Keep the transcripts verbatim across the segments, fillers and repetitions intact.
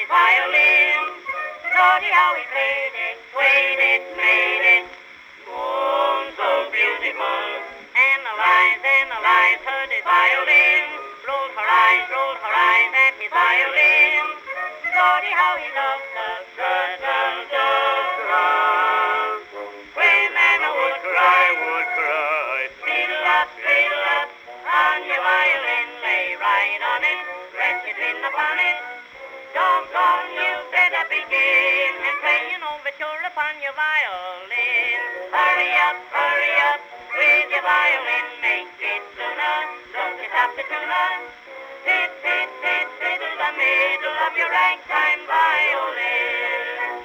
violin. Lordy, how he played it, swayed it, made it. Oh, so beautiful. Analyze, analyze, heard his violin. Rolled her eyes, rolled her eyes at his violin. Lordy, how he loved the turtle dove. When Anna would cry, would cry. Fiddle up, fiddle up, on your violin, lay right on it, rest your chin upon it. Doggone, you better begin and play an overture upon your violin. Hurry up, hurry up, with your violin, make it sooner. Don't you stop the tuner. Hit, hit, hit, fiddle the middle of your ragtime violin.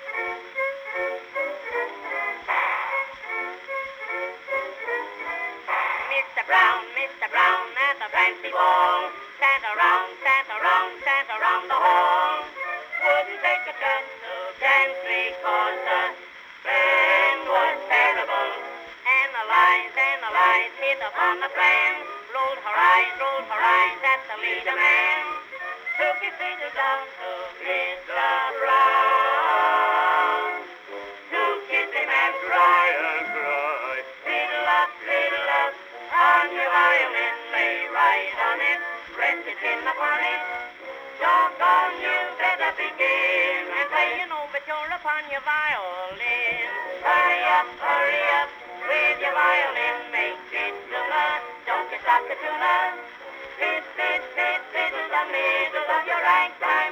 Mister Brown, Mister Brown, at the fancy ball, sat around, sat around, sat around the hall. Wouldn't take a chance to dance because the band was terrible. Analyze, analyze, hit upon the plan. Rolled her eyes, rolled her eyes at the leader man. Took his fiddle down to Mister Brown. To kiss him and cry and cry. Fiddle up, fiddle up, on your violin, lay right on it, rest it in upon it. Doggone, you better begin and play an overture upon your violin. Hurry up, hurry up, with your violin, make it sooner. Don't you stop the tuner. Hit, hit, hit, fiddle the middle of your ragtime